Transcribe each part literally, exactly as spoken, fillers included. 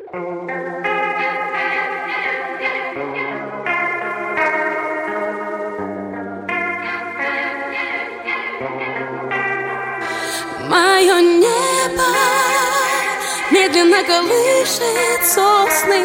Мое небо медленно колышет сосны.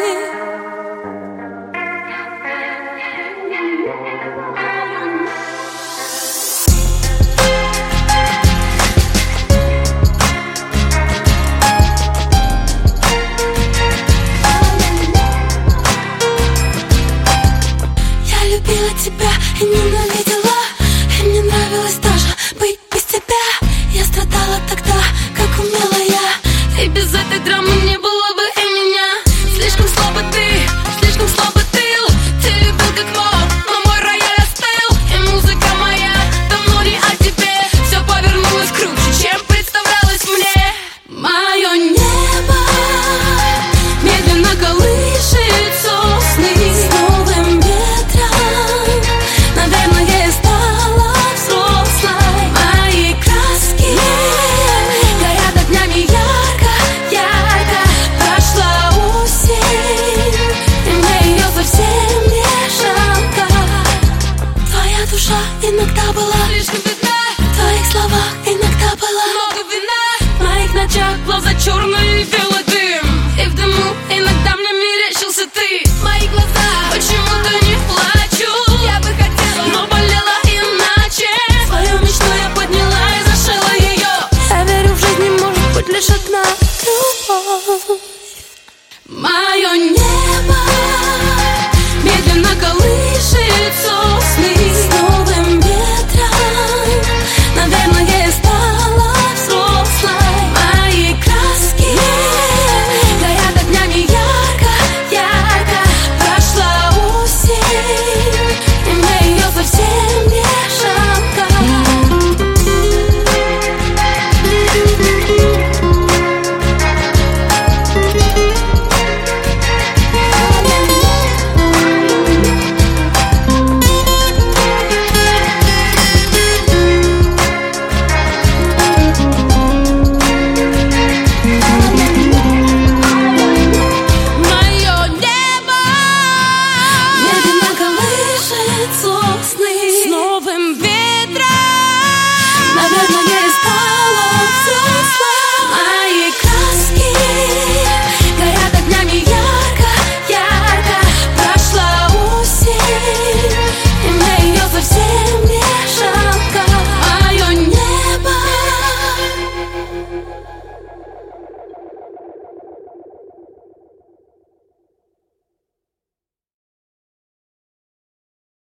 Я любила тебя и ненавидела, и мне нравилось даже быть без тебя. Я страдала тогда, как умела я, и без этой драмы не было бы и меня. Слишком слабо ты, слишком слабо ты. Ты любил как мог, но мой рояль остыл, и музыка моя давно не о тебе. Все повернулось круче, чем представлялось мне. Мое небо медленно колышет сосны. С новым ветром, наверное, я стала взрослой. Мои краски горят огнями ярко, ярко. Прошла осень, и мне ее совсем не жалко. Твоя душа иногда была слишком бедна, в твоих словах иногда было много вина, в моих ночах глаза черные и белые.